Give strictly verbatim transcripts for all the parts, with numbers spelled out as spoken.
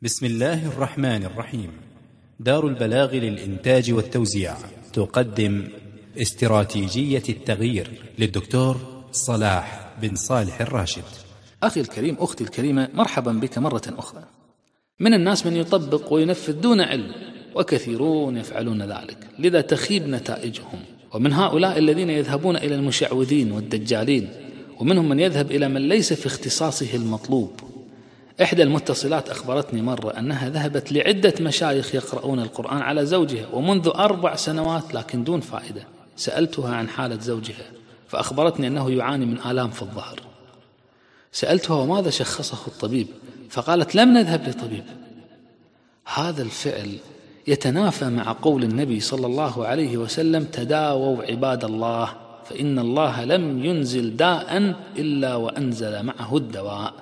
بسم الله الرحمن الرحيم. دار البلاغ للإنتاج والتوزيع تقدم استراتيجية التغيير للدكتور صلاح بن صالح الراشد. أخي الكريم، أختي الكريمة، مرحبا بك مرة أخرى. من الناس من يطبق وينفذ دون علم، وكثيرون يفعلون ذلك، لذا تخيب نتائجهم. ومن هؤلاء الذين يذهبون إلى المشعوذين والدجالين، ومنهم من يذهب إلى من ليس في اختصاصه المطلوب. إحدى المتصلات أخبرتني مرة أنها ذهبت لعدة مشايخ يقرؤون القرآن على زوجها ومنذ أربع سنوات لكن دون فائدة. سألتها عن حالة زوجها فأخبرتني أنه يعاني من آلام في الظهر. سألتها وماذا شخصه الطبيب؟ فقالت لم نذهب لطبيب. هذا الفعل يتنافى مع قول النبي صلى الله عليه وسلم: تداووا عباد الله فإن الله لم ينزل داء إلا وأنزل معه الدواء.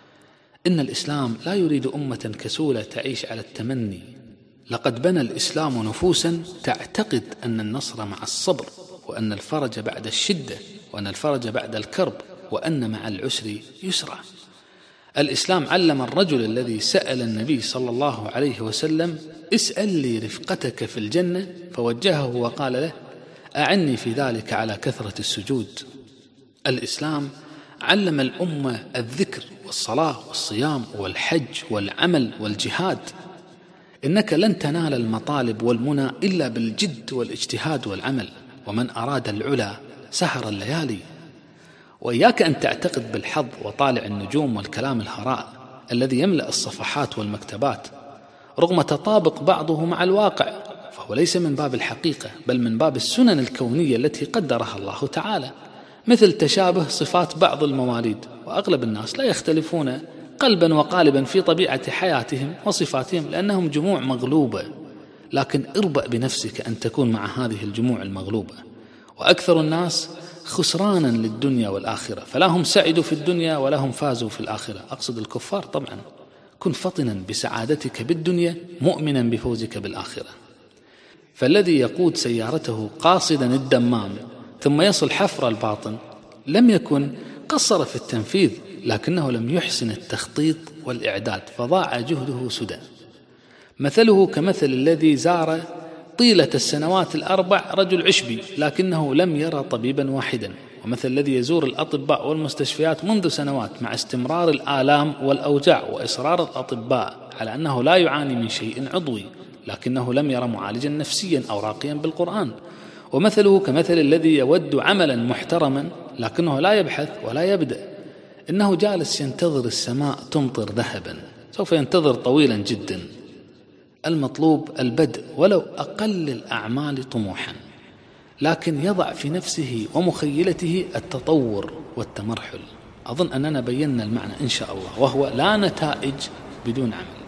إن الإسلام لا يريد أمة كسولة تعيش على التمني. لقد بنى الإسلام نفوسا تعتقد أن النصر مع الصبر، وأن الفرج بعد الشدة، وأن الفرج بعد الكرب، وأن مع العسر يسرا. الإسلام علم الرجل الذي سأل النبي صلى الله عليه وسلم: اسأل لي رفقتك في الجنة، فوجهه وقال له: أعني في ذلك على كثرة السجود. الإسلام علم الأمة الذكر والصلاة والصيام والحج والعمل والجهاد. إنك لن تنال المطالب والمنى إلا بالجد والاجتهاد والعمل، ومن أراد العلا سهر الليالي. وإياك أن تعتقد بالحظ وطالع النجوم والكلام الهراء الذي يملأ الصفحات والمكتبات، رغم تطابق بعضه مع الواقع، فهو ليس من باب الحقيقة بل من باب السنن الكونية التي قدرها الله تعالى، مثل تشابه صفات بعض المواليد. وأغلب الناس لا يختلفون قلبا وقالبا في طبيعة حياتهم وصفاتهم، لأنهم جموع مغلوبة. لكن اربأ بنفسك أن تكون مع هذه الجموع المغلوبة. وأكثر الناس خسرانا للدنيا والآخرة، فلا هم سعدوا في الدنيا ولا هم فازوا في الآخرة. أقصد الكفار طبعا. كن فطنا بسعادتك بالدنيا، مؤمنا بفوزك بالآخرة. فالذي يقود سيارته قاصدا الدمام ثم يصل حفر الباطن لم يكن قصر في التنفيذ، لكنه لم يحسن التخطيط والإعداد، فضاع جهده سدى. مثله كمثل الذي زار طيلة السنوات الأربع رجل عشبي لكنه لم يرى طبيبا واحدا، ومثل الذي يزور الأطباء والمستشفيات منذ سنوات مع استمرار الآلام والأوجاع وإصرار الأطباء على أنه لا يعاني من شيء عضوي، لكنه لم يرى معالجا نفسيا أو راقيا بالقرآن. ومثله كمثل الذي يود عملا محترما لكنه لا يبحث ولا يبدأ. إنه جالس ينتظر السماء تمطر ذهبا، سوف ينتظر طويلا جدا. المطلوب البدء ولو أقل الأعمال طموحا، لكن يضع في نفسه ومخيلته التطور والتمرحل. أظن أننا بينا المعنى إن شاء الله، وهو لا نتائج بدون عمل.